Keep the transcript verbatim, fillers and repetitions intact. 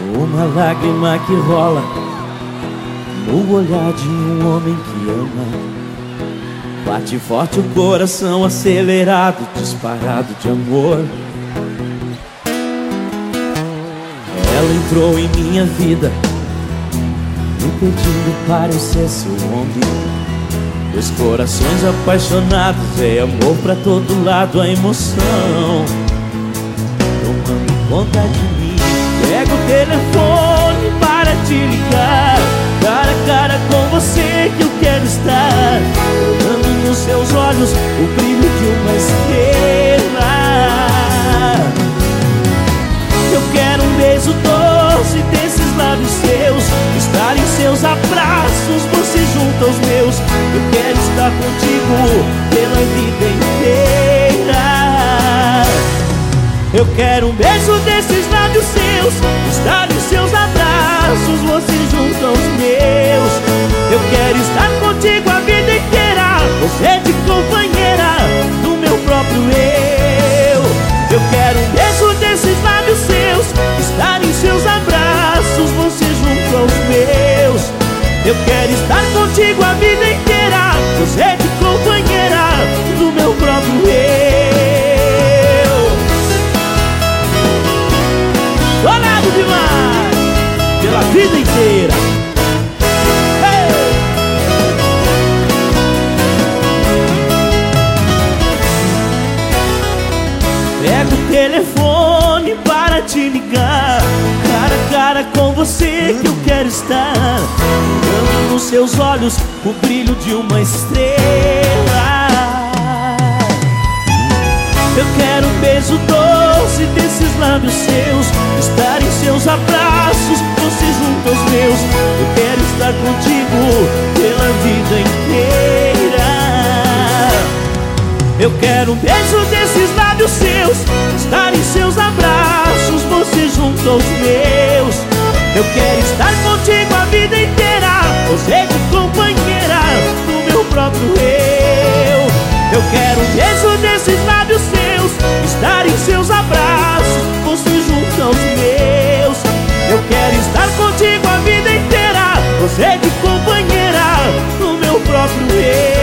Uma lágrima que rola no olhar de um homem que ama. Bate forte o coração acelerado, disparado de amor. Ela entrou em minha vida, me pedindo para eu ser seu homem. Dois corações apaixonados, é amor pra todo lado, a emoção tomando conta de mim. Pega o telefone para te ligar, cara a cara com você que eu quero estar. Olhando nos seus olhos o brilho de uma estrela. Eu quero um beijo doce desses lábios seus, estar em seus abraços, você junto aos meus. Eu quero estar contigo pela vida inteira. Eu quero um beijo desses lábios seus, estar em seus abraços, você junto aos meus. Eu quero estar contigo a vida inteira, você de companheira do meu próprio eu. Eu quero um beijo desses lábios seus, estar em seus abraços, você junto aos meus. Eu quero estar contigo a vida inteira, você de companheira do meu próprio eu. Chorado demais pela vida inteira. Hey! Pega o telefone para te ligar, cara a cara com você que eu quero estar. Olhando nos seus olhos o brilho de uma estrela. Eu quero um beijo doce desses lábios seus, estar em seus abraços, você junto aos meus. Eu quero estar contigo pela vida inteira. Eu quero um beijo desses lábios seus, estar em seus abraços, você junto aos meus. Eu quero estar contigo a vida inteira, você de companheira do meu próprio eu. Eu quero um beijo desses lábios seus, estar em seus abraços, você junto aos meus. Eu quero estar contigo a vida inteira, você de companheira do meu próprio eu.